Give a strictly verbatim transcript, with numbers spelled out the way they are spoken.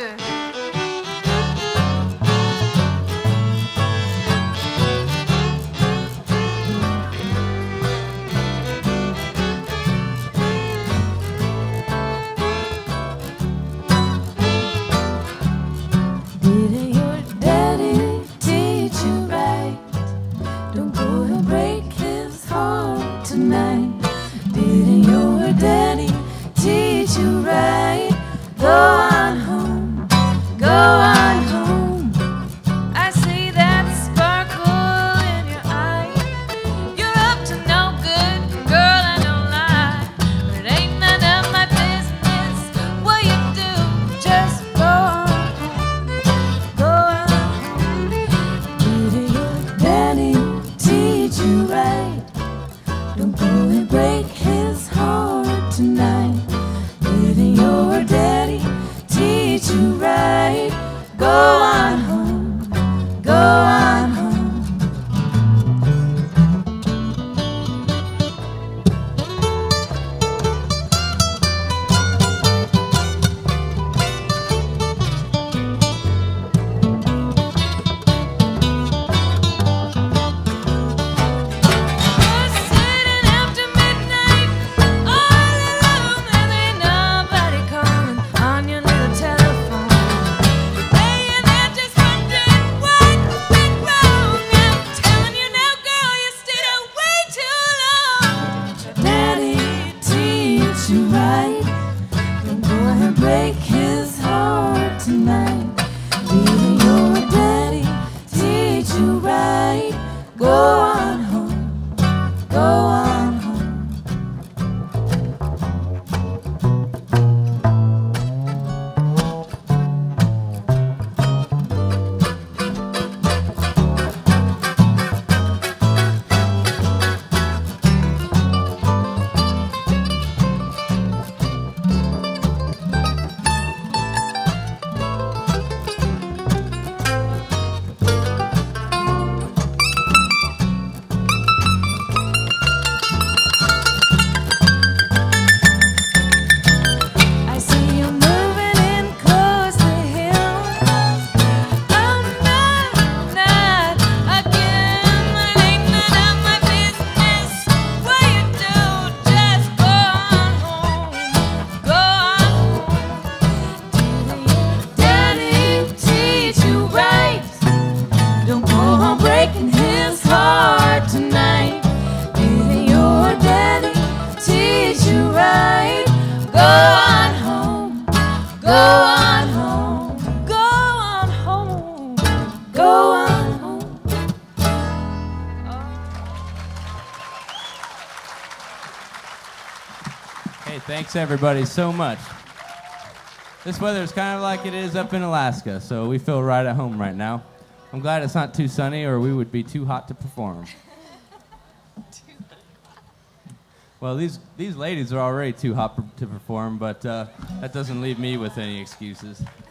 good. Didn't your daddy teach you right? Don't go and break his heart tonight. Didn't your daddy teach you right? Go on home, go on home. I see that sparkle in your eye. You're up to no good, girl, I don't lie. But it ain't none of my business what you do. Just go on home, go on home. Didn't your daddy teach you right? Don't go and break his heart tonight. Didn't your daddy teach you right? Go on home, go on home. You're sitting after midnight, all alone, and ain't nobody calling on your little telephone. Laying there just wondering what went wrong. I'm telling you now, girl, you stayed out way too long. Daddy teach you right? Don't go and break his heart tonight. Didn't your daddy teach you right? Go on home, go on home. I see you moving in close to him. Oh, no, not again. It ain't none of my business what you do. Just go on home, go on home. Didn't your daddy teach you right? Don't go on breaking his heart tonight. Didn't your daddy teach you right? Go on home, go on home, Go on home, go on home. Hey, thanks everybody so much. This weather is kind of like it is up in Alaska, so we feel right at home right now. I'm glad it's not too sunny or we would be too hot to perform. Well, these, these ladies are already too hot per- to perform, but uh, that doesn't leave me with any excuses.